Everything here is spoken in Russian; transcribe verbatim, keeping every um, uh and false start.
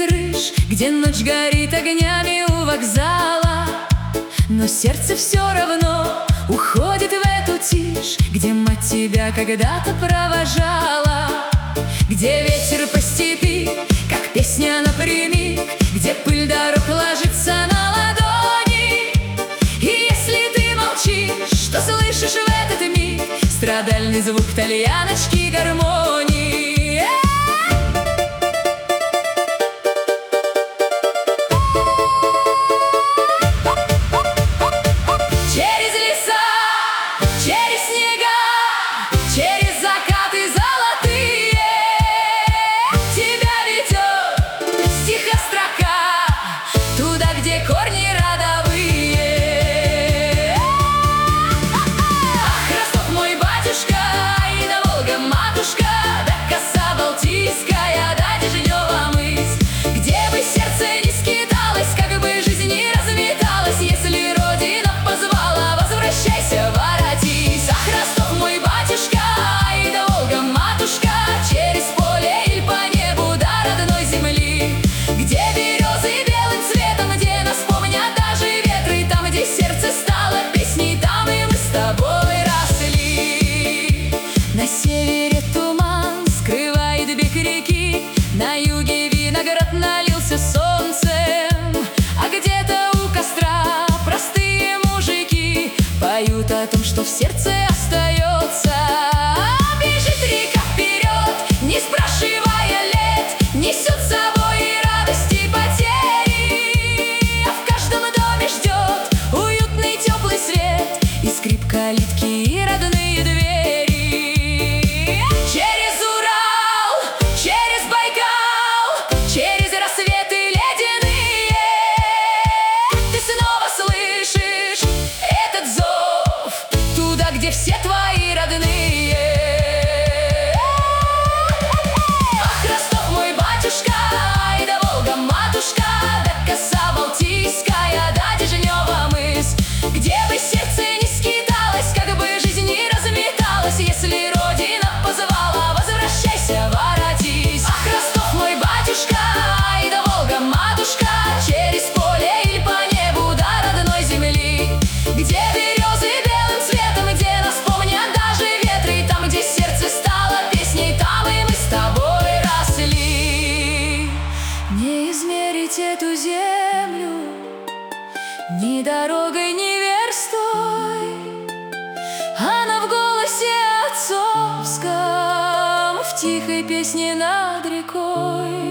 рыж, где ночь горит огнями у вокзала. Но сердце все равно уходит в эту тишь, где мать тебя когда-то провожала. Где ветер по степи, как песня напрямик, где пыль дорог ложится на ладони. И если ты молчишь, что слышишь в этот миг? Страдальный звук тальяночки гармонии. Через леса, через снега, через закаты золотые тебя ведет стихострока туда, где корни родовые. Ах, Ростов мой батюшка, и до Волга матушка, до коса Балтийская, до Дежнева мыс. Где бы сердце не скиталось, как бы жизнь не разметалась, если Родина позвала, возвращайся, воротись. Ах, Ростов мой батюшка, и до Волга матушка, через поле или по небу до родной земли. Где березы белым цветом, где нас помнят даже ветры, там, где сердце стало песней, там и мы с тобой росли. На севере туман скрывает бег реки, на юге виноград налился солнцем, а где-то у костра простые мужики поют о том, что в сердце остается. Бежит река вперед, не спрашивая лет, несет с собой и радость, и потери. А в каждом доме ждет уютный теплый свет и скрип калитки, и родные двери. Через Урал, через Байкал, через рассветы ледяные ты снова слышишь этот зов туда, где все твои родные. Ах, Ростов мой батюшка, и до Волга матушка, до коса Балтийская, до Дежнева мыс. Где бы сердце не скиталось, как бы жизнь не разметалась, если Родина позвала, возвращайся, воротись. Ах, Ростов мой батюшка, и до Волга матушка, через поле или по небу до родной земли. Где березы белым цветом, где нас помнят даже ветры, там, где сердце стало песней, там и мы с тобой росли. Не измерить эту землю ни дорогой, ни верстой, она в голосе отцовском, в тихой песне над рекой.